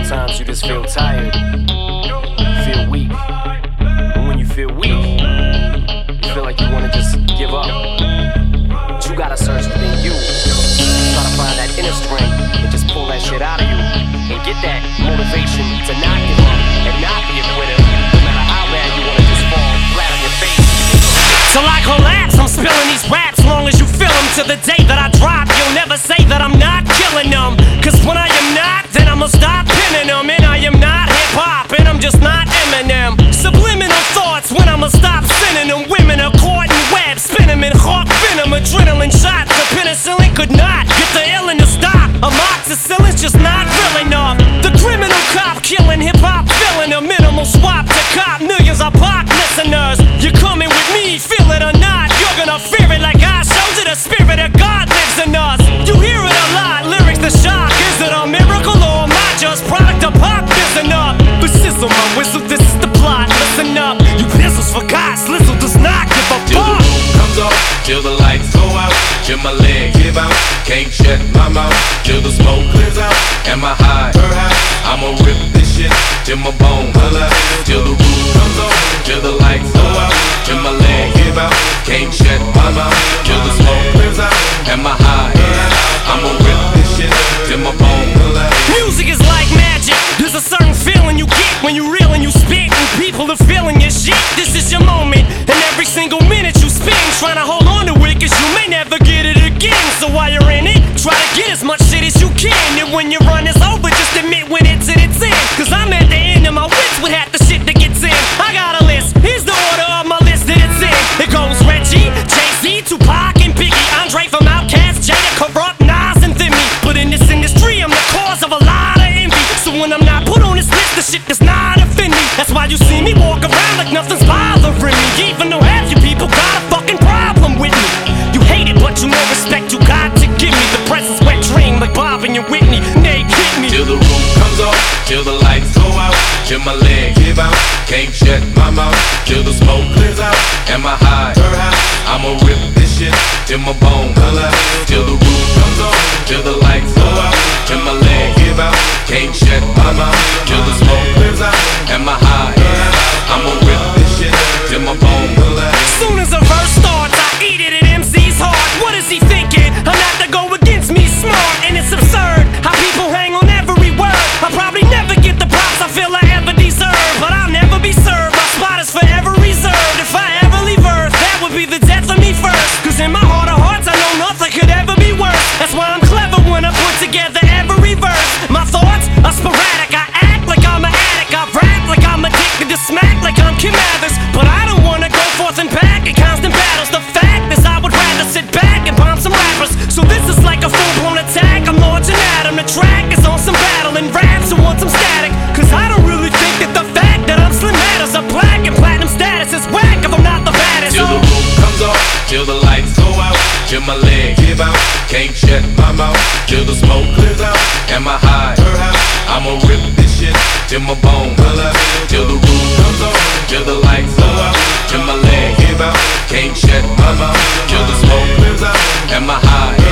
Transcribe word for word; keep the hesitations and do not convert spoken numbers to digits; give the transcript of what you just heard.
Sometimes you just feel tired, feel weak. And when you feel weak, you feel like you wanna just give up. But you gotta search within you. Try to find that inner strength and just pull that shit out of you. And get that motivation to not give up and not be a quitter. No matter how bad you wanna just fall flat on your face. Till I collapse, I'm spilling these raps. Long as you feel them to the day that I drop, you'll never say that I'm not killing them. Cause when I am not, then I'ma stop pinning them. And I am not hip-hop, and I'm just not Eminem. Subliminal thoughts when I'ma stop sending them. Women are caught in webs, spin them in hawk venom. Adrenaline shots, the penicillin could not get the illin' to stop. Amoxicillin's just not real enough. The criminal cop killing hip-hop, filling a minimal swap to cop millions of pop listeners. You're coming with me, feel it or not, you're gonna fear it like I showed you. The spirit of God lives in us. You hear it a lot, lyrics the shock. Is it a miracle or am I just product of pop? Listen up, but sizzle my whistle, this is the plot. Listen up, you pistols forgot, Slizzle does not give a Till fuck. the roof comes off, till the lights go out, till my leg give out, can't shut my mouth, till the smoke clears out, and my high, I'ma rip this shit, till my bone holla, till the roof comes off, till the lights go out, till my leg give out, can't shut my mouth, till the smoke clears out, and my high, I'ma rip this shit, till my bone holla. Music is like magic. There's a certain feeling you get when you reel and you spit, and people are feeling your shit. This is your moment, and every single minute you spend trying to hold on to it, cause you may never get it again. So while you're in it, try to get as much shit as you can. And when your run is over, just admit when it's in its end. Cause I'm at the end of my wits with half the shit that gets in. I got a list, here's the order of my list that it's in. It goes Reggie, Jay-Z, Tupac, and Biggie, Andre from Outkast, Jada, Corrupt, Nas, and Thimmy. But in this industry, I'm the cause of a lot of envy. So when I'm not put on this list, the shit does not offend me. That's why you see me walk around like nothing's bothering me. Even though half you people got a fucking problem with me. You hate it, but you know respect you got to give me. The presence wet dream like Bob and your Whitney. Nate hit me. Till the roof comes off, till the lights go out, till my leg give out, can't shut my mouth, till the smoke clears out, and my high, I'ma rip this shit, till my bone holla, till the roof comes off, till the lights go out, till my leg give out, can't shut my mouth, till the smoke clears out, and my high, I'ma rip this shit, till my bone holla. Soon as a verse starts, I eat it at M C's heart. What is he thinking? I'm not to go against me, smart, and it's absurd how people hang on every word. I'll probably never get the props I feel I ever deserve, but I'll never be served. My spot is forever reserved. If I ever leave Earth, that would be the death of me first. Cause in my heart of hearts, I know nothing could ever be worse. That's why I'm clever when I put together every verse. My thoughts are sporadic. I act like I'm an addict. I rap like I'm addicted to smack like I'm Kim Mathers. But I don't wanna go forth and back in constant battles. The fact is I would rather sit back and bomb some rappers. So this is like a full-blown attack. I'm launching at 'em. The track is on some battle and raps who want some static. Cause I don't really think that the fact that I'm slim matters. A black and platinum status is whack if I'm not the baddest. Till the roof comes off, till the lights go out, till my leg give out, can't shut my mouth, till the smoke clears out, and my high, I'ma rip this shit, till my bone holla, till the roof comes off, till the lights go out, till my leg give out, can't shut my mouth, till the smoke clears out, and my high,